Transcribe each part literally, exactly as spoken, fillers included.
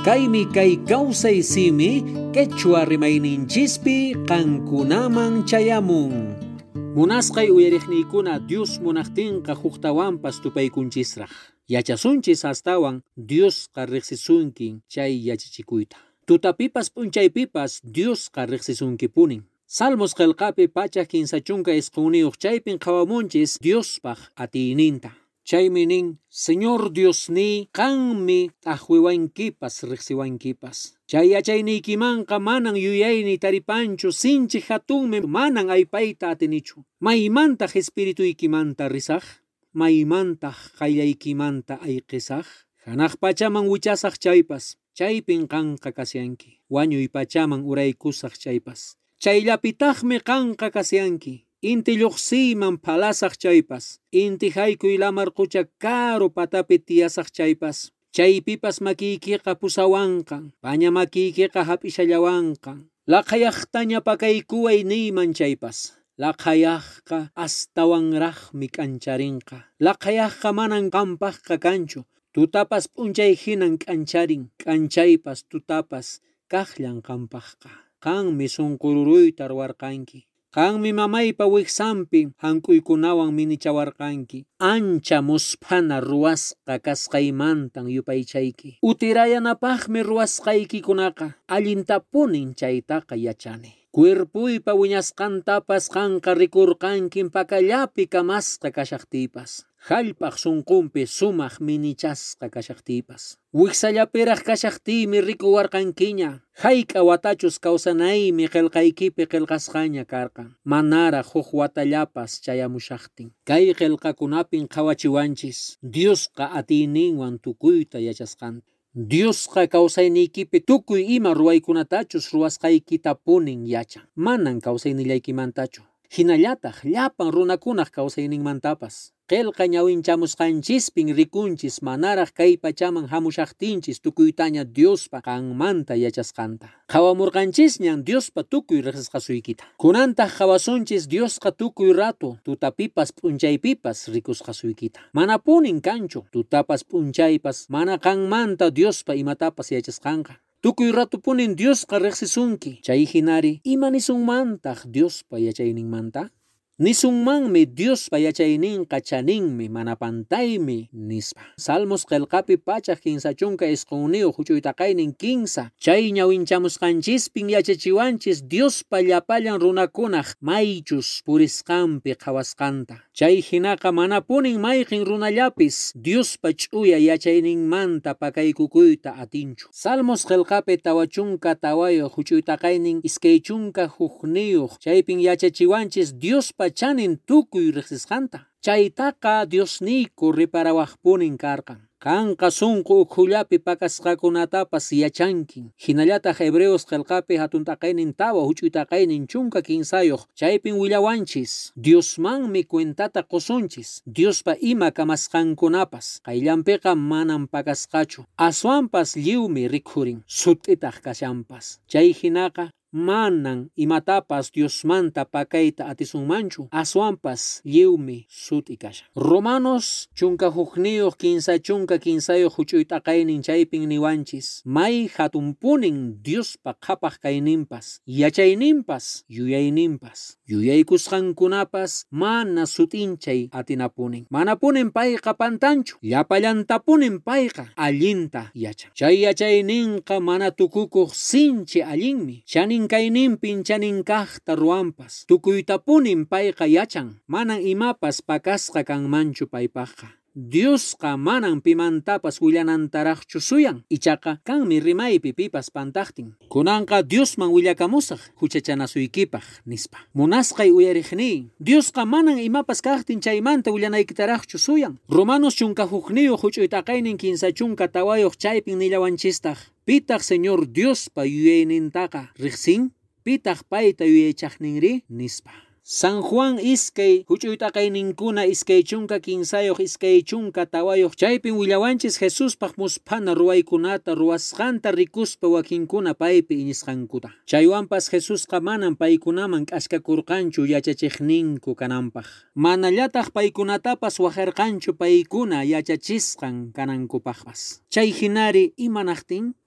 Kaymi kay kawsay simi quechua rimayninchispi qankunaman chayamun. Munasqay uyariqniykuna Dios munaqtinqa huqtawanpas tupaykunchisraq. Yachasunchis astawan Diosqa riqsisunkin chay yachachiykuyta. Tutapipas p'unchaypipas Diosqa riqsisunkipunin. Salmos qillqapi pachak kinsa chunka isquniyuq chaypin qawamunchis Diospaq atiyninta. Chaymi nin, Señor Diosni qanmi t'aqwiwankipas riqsiwankipas. Chay yachaynikimanqa manan yuyayni taripanchu sinchi hatunmi manan aypayta atinichu. Maymantaq espirituykimanta risaq, maymantaq qallaykimanta ayqisaq. Hanaq pachaman wichasaq chaypas, chaypin qanqa kasyanki. Wañuy pachaman uraykusaq chaypas. Chayllapitaqmi qanqa kasyanki. Inti lluqsiyman phalasaq chaypas. Inti haykuy lamar qucha karu patapi tiyasaq chaypas. Chaypipas makiykiqa pusawanqa, paña makiykiqa hap'ishallawanqa. Laqhayaqtaña pakaykuway niyman chaypas. Laqhayaqqa astawanraqmi k'ancharinqa. Laqhayaqqa manan qampaqqa kanchu. Tutapas p'unchay hinan k'ancharin. K'anchaypas tutapas kaqllan qampaqqa. Qanmi sunqururuyta ruwarqanki. Qanmi mamaypa wiksanpi hank'uykunawan minichawarqanki. Ancha muspana ruwasqa kasqaymantan yupaychayki. Utirayanapaqmi ruwasqaykikunaqa. Allintapunin chaytaqa yachani. Cuerpuypa wiñasqantapas qanqa rikurqankin pakallapi kamasqa kashaqtipas. Hallpaq sunqunpi sumaq minichasqa kashaqtipas. Wiksallapiraq kashaqtiymi rikuwarqankiña. Hayk'a watachus kawsanaymi qillqaykipi qillqasqaña karqan. Manara huk watallapas chayamushaqtin. Kay qillqakunapin qawachiwanchis. Diosqa atiyninwan tukuyta yachasqanta. Diosqa kawsaynikipi tukuy ima ruwaykunatachus ruwasqaykitapunin yachan. Manan kawsaynillaykimantachu. Hinallataq llapan runakunaq kawsayninmantapas. Qillqa ñawinchamusqanchispin rikunchis manaraq kay pachaman hamushaqtinchis tukuytaña Diospa qanmanta yachasqanta. Qawamurqanchisñan Diospa tukuy riqsisqasuykita. Kunantaq qawasunchis Diosqa tukuy ratu tutapipas p'unchaypipas rikusqasuykita. Mana punin kanchu tutapas p'unchaypas mana qanmanta Diospa imatapas yachasqanqa. Tukuy ratupunin Diosqa riqsisunki. Chay hinari imanisunmantaq Diospa yachayninmanta? Nisunmanmi Diospa yachayninqa chaninmi mana pantaymi nispa. Salmos qillqapi pachak kinsa chunka isqunniyu huchuytaqaynin kinsa. Chay ñawinchamusqanchispin yachachiwanchis Diospa llapallan runakunaq maychus purisqanpi qhawasqanta. Chay hinaqa mana punin mayqin runallapis Diospa ch'uya yachayninmanta pakaykukuyta atinchu. Salmos qillqapi tawa chunka tawayuq huchuytaqaynin iskay chunka hukniyuq chaypin yachachiwanchis Diospa chanin tukuy riqsisqanta. Chaytaqa Diosniyku riparawaqpunin karqan. Qanqa sunqu ukhullapi pakasqakunatapas yachankin. Hinallataq Hebreos qillqapi hatuntaqaynin tawa huch'uytaqaynin chunka kinsayuq chaypin willawanchis. Diosmanmi cuentata qusunchis. Diospa ima kamasqankunapas qayllanpiqa manan pakasqachu. Aswanpas lliwmi rikhurin. Sut'itaq kashanpas. Chay hinaqa manan imatapas Diosmanta pakayta atisunmanchu. Aswanpas lliwmi sut'i kashan. Romanos chunka hukniyuq kinsa chunka kinsayuq huch'uytaqaynin chaypin niwanchis. May hatunpunin Diospa qhapaq kayninpas, yachayninpas, yuyayninpas. Yuyaykusqankunapas mana sut'inchay atinapunin. Manapunin payqa pantanchu. Llapallantapunin payqa allinta yachan. Chay yachayninqa mana tukukuq sinchi allinmi. Chanin kayninpin chaninkaqta ruwanpas. Tukuytapunin payqa yachan. Manan imapas pakasqa kanmanchu paypaqqa. Diosqa manan pimantapas willanantaraqchu suyan. Ichaqa kanmi rimaypi pipas pantaqtin. Kunanqa Diosman willakamusaq huchachanasuykipaq nispa. Munasqay uyariqni. Diosqa manan imapas kaqtin chaymanta willanaykitaraqchu suyan. Romanos chunka hukniyu huch'uytaqaynin kinsa chunka tawayuq chaypin nillawanchistaq. Pitaq Señor Diospa yuyaynintaqa riqsin? Pitaq payta yuyaychaqninri? Nispa. San Juan iskay huch'uytaqayninkuna iskay chunka kinsayuq iskay chunka tawayuq chaypin willawanchis Jesuspaq muspana ruwaykunata ruwasqanta rikuspa wakinkuna paypi inisqankuta. Chaywanpas Jesusqa manan paykunaman k'askakurqanchu yachachiqninku kananpaq. Manallataq paykunatapas waqarqanchu paykuna yachachisqan kanankupaqpas. Chay hinari imanaqtin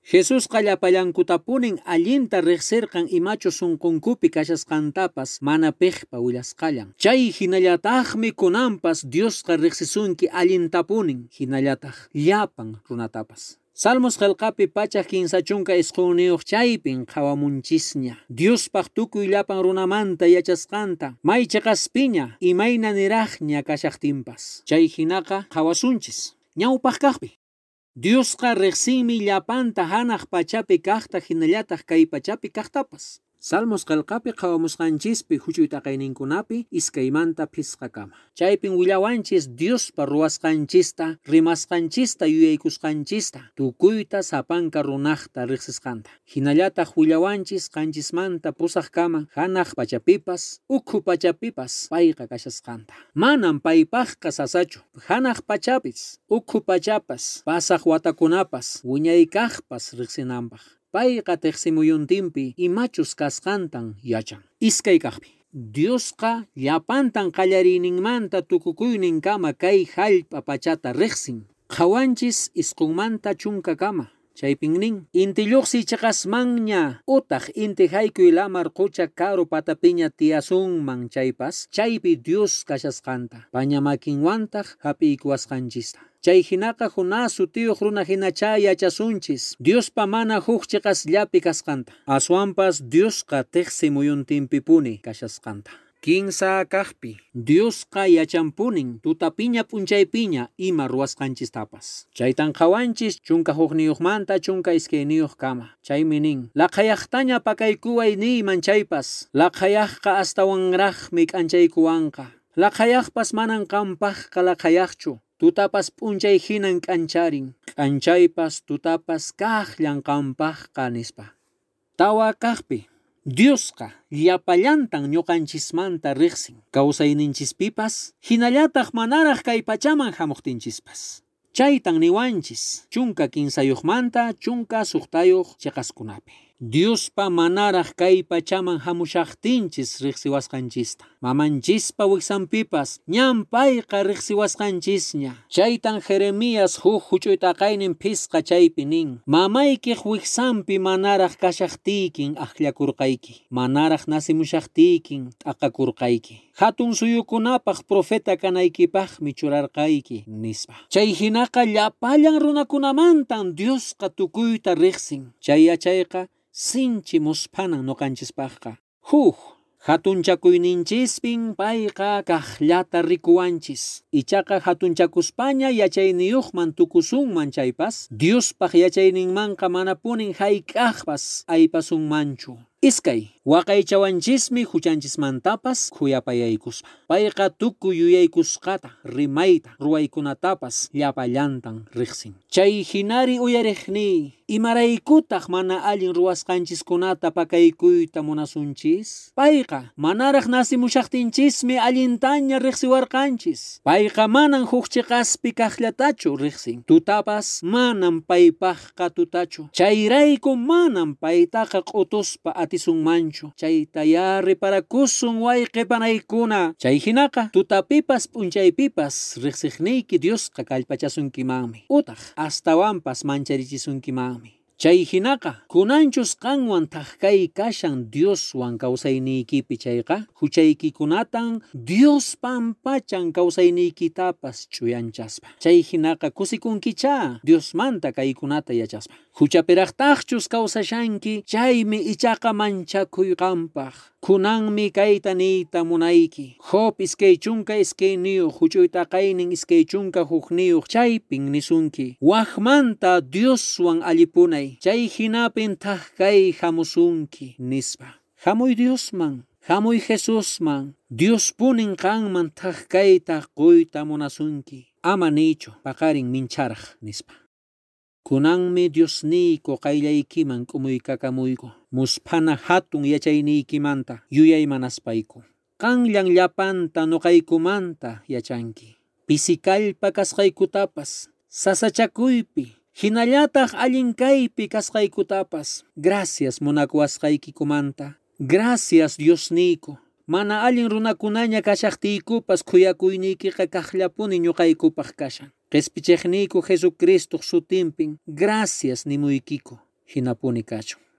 Jesús qallapallankutapunin allinta riqsirqan imachu sunqunkupi kashasqantapas mana piqpa willasqallan. Chay hinallataqmi kunanpas Diosqa riqsisunki allintapunin hinallataq llapan runatapas. Salmos qillqapi pachak kinsa chunka isquniyuq chaypin qawamunchisña. Diospaq tukuy llapan runamanta yachasqanta may chiqaspiña imayna niraqña kashaqtinpas. Chay hinaqa qawasunchis ñawpaq kaqpi. Diosqa riqsinmi llapanta hanaq pachapi kaqta hinallataq kay pachapi kaqtapas. Salmos qillqapi qawamusqanchispi huchuy taqayninkunapi iskaymanta pisqakama. Chaypin willawanchis Diospa ruwasqanchista, rimasqanchista yuyaykusqanchista, tukuyta sapanka runaqta riqsisqanta. Hinallataq willawanchis qanchismanta pusaqkama hanaq pachapipas, ukhu pachapipas payqa kashasqanta. Manan paypaqqa sasachu, hanaq pachapis, ukhu pachapas, pasaq watakunapas, wiñaykaqpas riqsinanpaq. Payqa tiqsimuyuntinpi imachus kasqantan yachan. Iskay kaqpi. Diosqa llapantan qallariyninmanta tukukuynin kama kay hallp'a pachata riqsin. Qawanchis isqunmanta chunka kama. Chaypin nin, inti lluqsi chiqasmanña utaq inti haykuy lamar qucha karu patapiña tiyasunman chaypas, chaypi Dios kashasqanta. Pañamakinwantaq hapiykuwasqanchista. Chay hinaqa hunasu tiyuq runa hinacha yachasunchis Diospa mana huk chiqasllapi kasqanta. Aswanpas Diosqa tiqsimuyuntinpipuni kashasqanta. Kinsa kaqpi Diosqa yachanpunin tutapiña p'unchaypiña ima ruwasqanchistapas. Chaytan qawanchis chunka huqniyuqmanta chunka iskayniyuq kama. Chaymi nin, laqayaqtaña pakaykuway niyman chaypas, laqayaqqa astawanraqmi k'anchaykuwanqa. Laqayaqpas manan qampaqqa laqayaqchu. Tutapas p'unchay hinan k'ancharin, k'anchaypas tutapas kaqllan qampaqqa nispa. Tawa kaqpi Diosqa llapallantan ñuqanchismanta riqsin. Kawsayninchispipas hinallataq manaraq kay pachaman hamuqtinchispas. Chaytan niwanchis chunka kinsayuqmanta chunka suqtayuq chiqaskunapi. Diospa manaraq kay pachaman hamushaqtinchis riqsiwasqanchista. Mamanchispa wiksanpipas ñan payqa riqsiwasqanchisña. Chaytan Jeremías huk huch'uy taqaynin pisqa chaypi nin, mamaykiq wiksanpi manaraq kashaqtiykin aqllakurqayki. Manaraq nasimushaqtiykin t'aqakurqayki. Hatun suyukunapaq profeta kanaykipaqmi churarqayki nispa. Chay hinaqa llapallan runakunamantan Diosqa tukuyta riqsin. Chay yachayqa sinchi muspanan nuqanchispaqqa. Huk hatunchakuyninchispin payqa kaqllata rikuwanchis. Ichaqa hatunchakuspaña yachayniyuqman tukusunman chaypas, Diospaq yachayninmanqa manapunin hayk'aqpas aypasunmanchu. Iskay waqaychawanchismi huchanchismantapas khuyapayaykuspa. Payqa tukuy yuyaykusqata, rimayta, ruwaykunatapas llapallantan riqsin. Chay hinari uyariqni, imaraykutaq mana allin ruwasqanchiskunata pakaykuyta munasunchis? Payqa manaraq nasimushaqtinchismi allintaña riqsiwarqanchis. Payqa manan huk chiqaspi kaqllatachu riqsin. Tutapas manan paypaqqa tutachu. Chayrayku manan paytaqa q'utuspa atisunmanchu. Chayta ya riparakusun wayqipanaykuna. Chay hinaqa tutapipas p'unchaypipas riqsiqniyki Diosqa kallpachasunkimanmi. Utaq astawanpas mancharichisunkimanmi. Chay hinaqa kunanchus qanwan taqkay kashan Dioswan kawsayniykipi chayqa huchaykikunatan Dios pampachan kawsayniykitapas ch'uyanchaspa. Chay hinaqa kusikunkicha Diosmanta kaykunata yachaspa. Huchapiraqtaqchus kawsashanki chaymi ichaqa manchakuyqanpaq. Kunanmi kayta niyta munayki. Job iskay chunka iskayniyuq huch'uy taqaynin iskay chunka hukniyuq chaypin nisunki. Waqmanta Dioswan allipunay. Chay hinapin taqkay hamusunki nispa. Hamuy Diosman, hamuy Jesusman. Dios punin qanman taqkayta quyta munasunki. Ama niychu paqarin mincharaq nispa. Kunanmi Diosniyku qayllaykiman k'umuykakamuyku. Muspana hatun yachayniykimanta yuyay manaspayku. Qanllan llapanta nuqaykumanta yachanki. Pisikallpa kasqaykutapas, sasachakuypi, hinallataq allinkaypi kasqaykutapas. Gracias munakuwasqaykikumanta. Gracias Diosniyku. Mana allin runakunaña kashaqtiykupas kuyakuynikiqa kaqllapuni ñuqaykupaq kashan. Qespichiqniyku Jesucristo sutinpin gracias nimuykiku. hinapuni kachun.